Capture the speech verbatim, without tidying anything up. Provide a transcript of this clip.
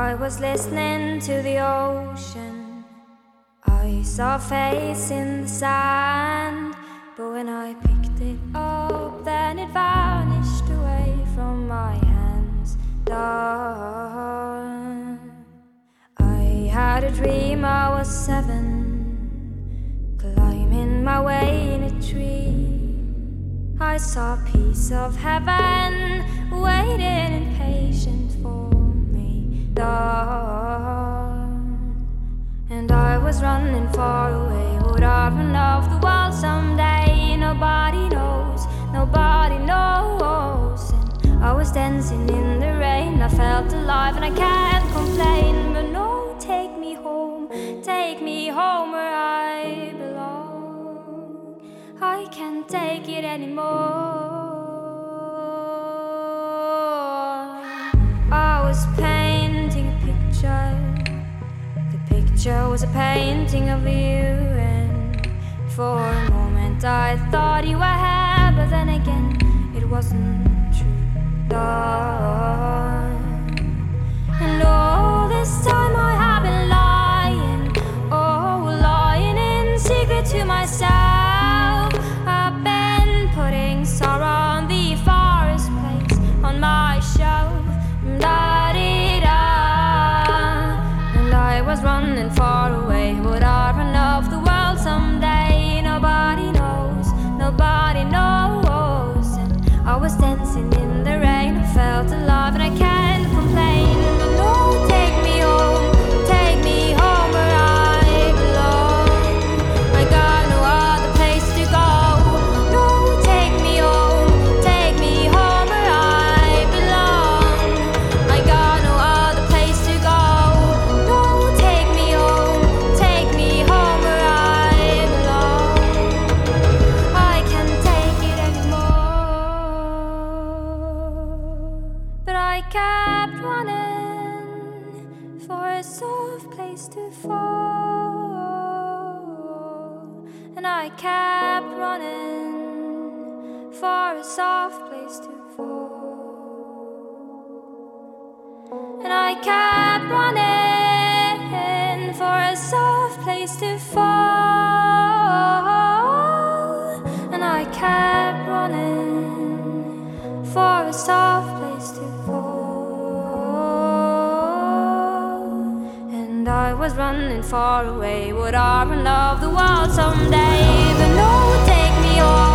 I was listening to the ocean. I saw a face in the sand, but when I picked it up, then it vanished away from my hands. Dawn. I had a dream I was seven, climbing my way in a tree. I saw a piece of heaven waiting impatient for me. Dawn. And I was running far away. Would I run off the wall someday? Nobody knows, nobody knows. And I was dancing in the rain. I felt alive and I can't complain. But no, take me home, take me home where I belong. I can't take it anymore. I was painting a picture. The picture was a painting of you, and for a moment I thought you were here, but then again it wasn't true. Dawn. And all this time I have been lying, oh, lying in secret to myself. I've been putting sorrow on the forest place on my shelf. Da-dee-da. And I was running far away. Would I run off the world someday? Nobody knows, nobody knows. And I was dancing in the rain. I felt alive and I can't complain. But no, take me home, take me home where I belong. I got no other place to go. No, take me home, take me home where I belong. I got no other place to go. No, take me home, take me home where I belong. I can't take it anymore. But I kept running for a soft place to fall. And I kept running for a soft place to fall. And I kept running for a soft place to fall. And I kept running for a soft place to fall. And I was running far away. Would I run off the world someday? But no, take me home.